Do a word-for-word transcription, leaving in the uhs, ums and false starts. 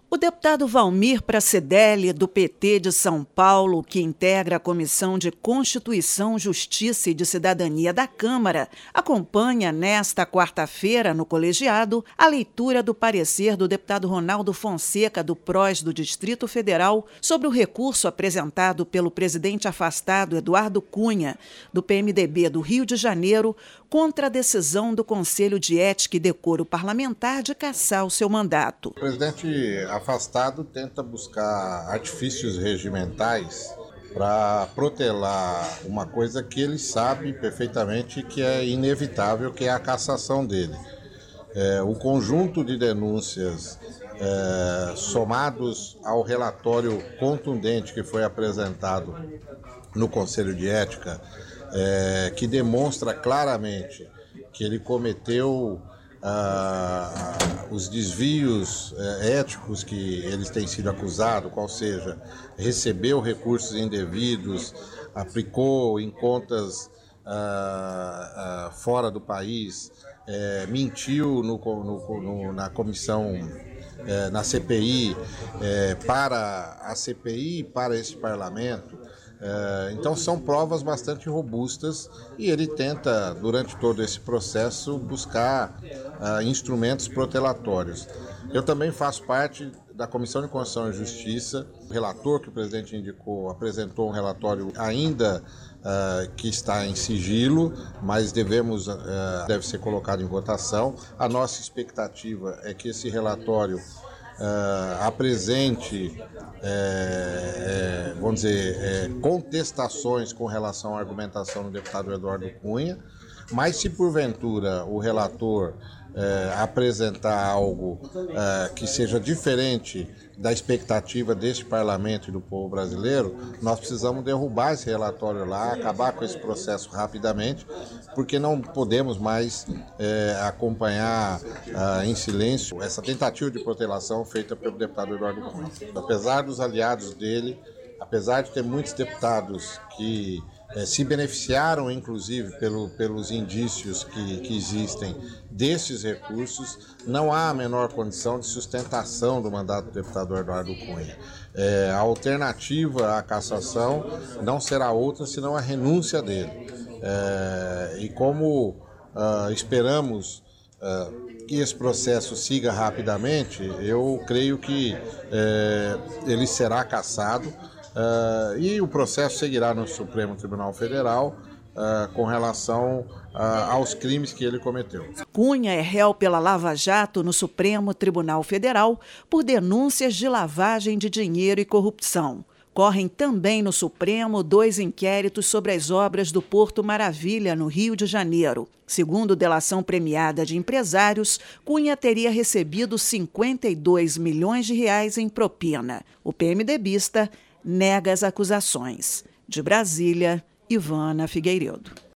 O deputado Valmir Pracedelli, do P T de São Paulo, que integra a Comissão de Constituição, Justiça e de Cidadania da Câmara, acompanha nesta quarta-feira, no colegiado, a leitura do parecer do deputado Ronaldo Fonseca, do P R O S do Distrito Federal, sobre o recurso apresentado pelo presidente afastado Eduardo Cunha, do P M D B do Rio de Janeiro, contra a decisão do Conselho de Ética e Decoro Parlamentar de cassar o seu mandato. O presidente afastado tenta buscar artifícios regimentais para protelar uma coisa que ele sabe perfeitamente que é inevitável, que é a cassação dele. É, o conjunto de denúncias é, somados ao relatório contundente que foi apresentado no Conselho de Ética, é, que demonstra claramente que ele cometeu Ah, os desvios eh, éticos que eles têm sido acusados, qual seja, recebeu recursos indevidos, aplicou em contas ah, ah, fora do país, eh, mentiu no, no, no, na comissão, eh, na C P I, eh, para a C P I e para esse parlamento. Então são provas bastante robustas e ele tenta, durante todo esse processo, buscar uh, instrumentos protelatórios. Eu também faço parte da Comissão de Constituição e Justiça. O relator que o presidente indicou apresentou um relatório ainda uh, que está em sigilo, mas devemos, uh, deve ser colocado em votação. A nossa expectativa é que esse relatório Uh, apresente, é, é, vamos dizer, é, contestações com relação à argumentação do deputado Eduardo Cunha, mas se porventura o relator é, apresentar algo é, que seja diferente da expectativa deste parlamento e do povo brasileiro, nós precisamos derrubar esse relatório lá, acabar com esse processo rapidamente, porque não podemos mais é, acompanhar ah, em silêncio essa tentativa de protelação feita pelo deputado Eduardo Cunha. Apesar dos aliados dele, apesar de ter muitos deputados que é, se beneficiaram, inclusive, pelo, pelos indícios que, que existem desses recursos, não há a menor condição de sustentação do mandato do deputado Eduardo Cunha. É, a alternativa à cassação não será outra senão a renúncia dele. É, e como uh, esperamos uh, que esse processo siga rapidamente, eu creio que uh, ele será cassado uh, e o processo seguirá no Supremo Tribunal Federal uh, com relação uh, aos crimes que ele cometeu. Cunha é réu pela Lava Jato no Supremo Tribunal Federal por denúncias de lavagem de dinheiro e corrupção. Correm também no Supremo dois inquéritos sobre as obras do Porto Maravilha, no Rio de Janeiro. Segundo delação premiada de empresários, Cunha teria recebido cinquenta e dois milhões de reais em propina. O PMDBista nega as acusações. De Brasília, Ivana Figueiredo.